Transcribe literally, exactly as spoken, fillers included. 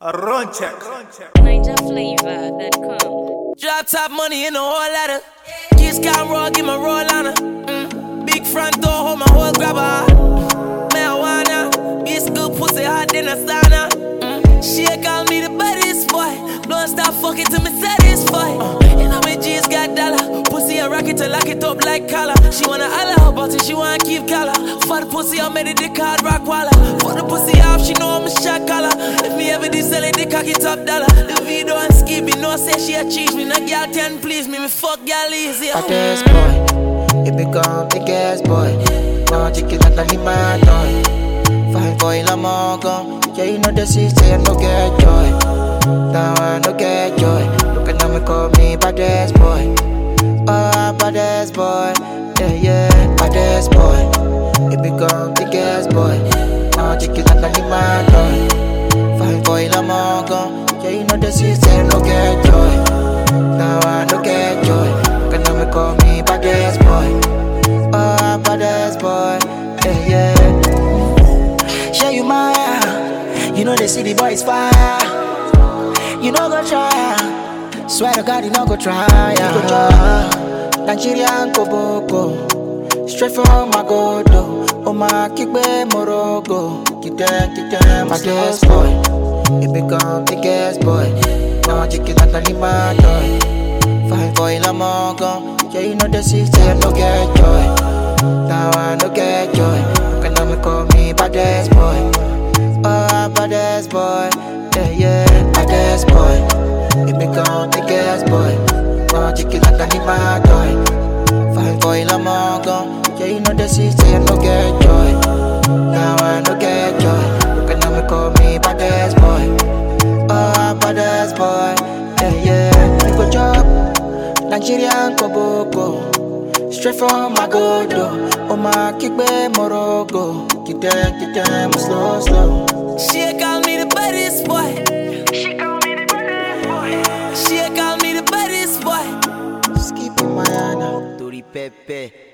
Run check. Niger Flavor dot com. Drop top money in the whole letter. Kiss camera, give my roll on her. Mm. Big front door, hold my whole grabber. Marijuana, this good pussy hot in the sauna. Mm. She call me the baddest boy. Don't stop fucking till me satisfied. Uh. And all my G's got dollar. Pussy a rocket to lock it up like collar. She wanna holla about it, she wanna keep collar. For the pussy, I made it the card rock waller. For the pussy off, she know I'm a shot collar. If me ever this sell it, the cocky top dollar. The video and skip me, no say she a cheat me. No girl can please me, me fuck girl easy. Baddest boy, you become the gas boy. No chicken like a lima toy. Fine boy, la mongo. Yeah, you know the sister, I no get joy. Now I no get joy. Look at me, call me baddest boy. Oh, baddest boy. Yeah, yeah, baddest boy. You become the gas boy. No chicken like a lima toy. Fine boy, la mongo. Yeah, you know the sister, I no get joy. Now I no get joy. Look at me, call me baddest boy. Oh, baddest boy. Yeah, yeah. Share you my. You know the city boy is fire. You know go try. Swear to God you know go try. Nigerian Koboko. Straight from Magodo. Oh my kickbe Morogo. Keep them, keep them. Baddest boy. You become the gas boy. No chicken like a lima toy. Fine boy la mongo. Yeah, you know the city I no get joy. Now I no get joy. Can I call me baddest boy? Oh, baddest boy, yeah, yeah, baddest boy. You become the gas boy. No chicken like a lima toy. Fine boy, la mongo. Yeah, you know the city, I no get joy. Now I no get joy. Can I call me baddest boy? Oh, baddest boy, yeah, yeah. You go job, Nigerian Koboko. Straight from Magodo. Oh my kickbe Morogo. Keep them, keep them slow, slow. She call me the baddest boy. She call me the baddest boy. She call me the baddest boy. Skip in my Anna. Tori Pepe.